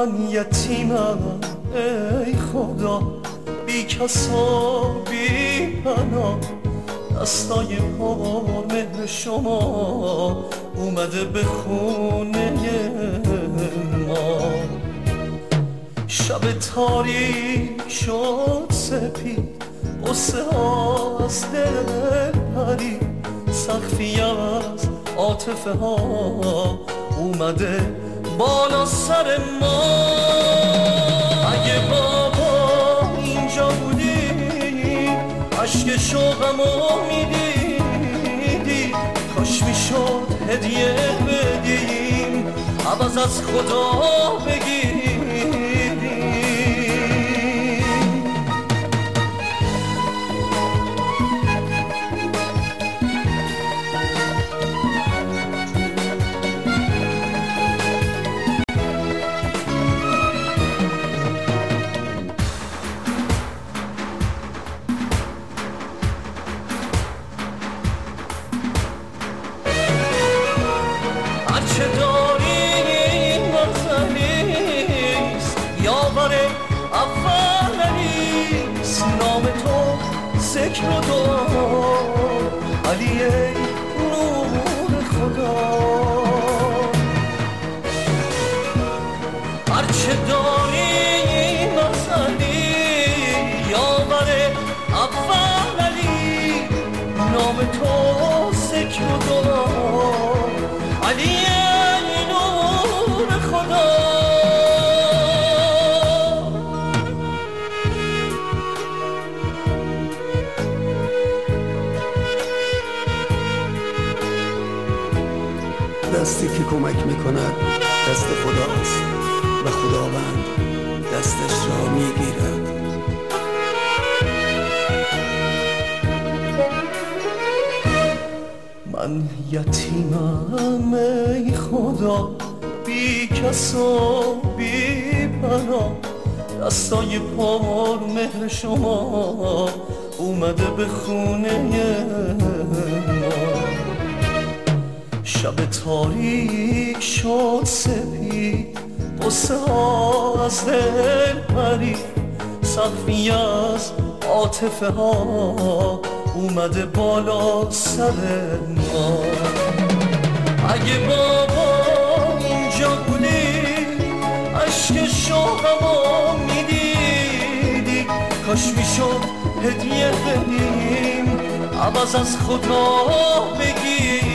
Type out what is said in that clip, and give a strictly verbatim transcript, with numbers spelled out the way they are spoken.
من یتیمم ای خدا، بی کس و بی پناه، دستای پر مهر شما اومده به خونه ما. شب تاریک شد سپید، قصه ها از دل پرید، سقفی از عاطفه ها اومده بالا سر ما. اگه بابا اینجا بودی عشق شوقمو میدیدی، کاش میشد هدیه بدیم عوض از خدا بگیری. هرچه داری مغزنیست، یاور اولیست، نام تو ذکر و دعا، علی ای نور خدا. هرچه داری مغزنی، یاور اولی، نام تو ذکر و دعا، علی ای نور خدا. دستی که کمک میکند دست خداست و خداوند دستش را میگیرد. من یتیمم ای خدا، بی کس و بی پناه، دستای پر مهر شما اومده به خونه ما. شب تاریک شد سپید، قصه ها از دل پرید، سقفی از عاطفه ها اومده بالا سر ما. اگه بابا اینجا بودی عشق شوقمو میدیدی، کاش میشد هدیه بدیم عوض از خدا بگی.